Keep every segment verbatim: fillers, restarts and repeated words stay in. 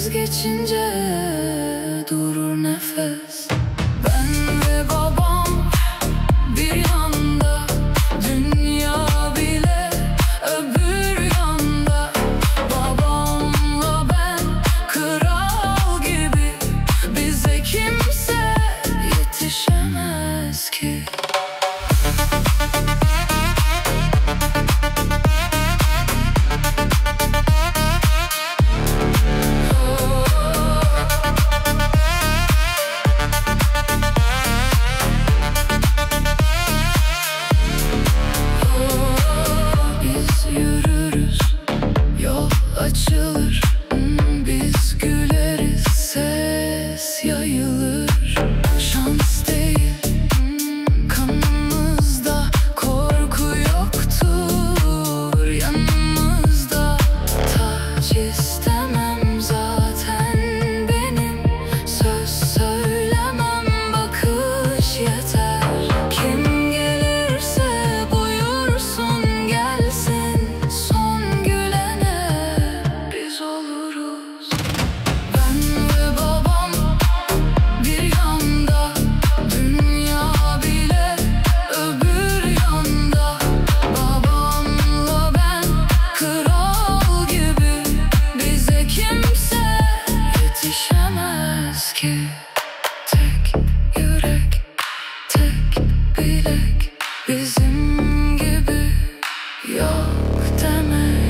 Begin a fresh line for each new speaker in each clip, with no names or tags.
Biz geçince durur nefes. Ben ve babam bir yanda, dünya bile öbür yanda. Babamla ben kral gibi, bize kimse yetişemez ki. Açılır, biz güleriz, ses yayılır. Şans değil, kanımızda korku yoktur yanımızda. Taç istemem zaten benim, söz söylemem, bakış yeter. Kim gelirse buyursun gelsin, son oluruz. Ben ve babam bir yanda, dünya bile öbür yanda. Babamla ben kral gibi, bize kimse yetişemez ki. Tek yürek, tek bilek, bizim gibi yok demek.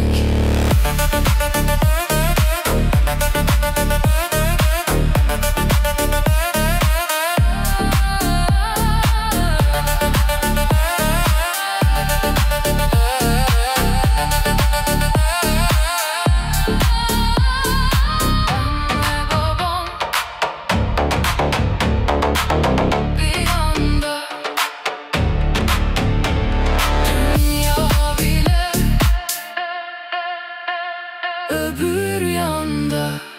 Öbür yanda.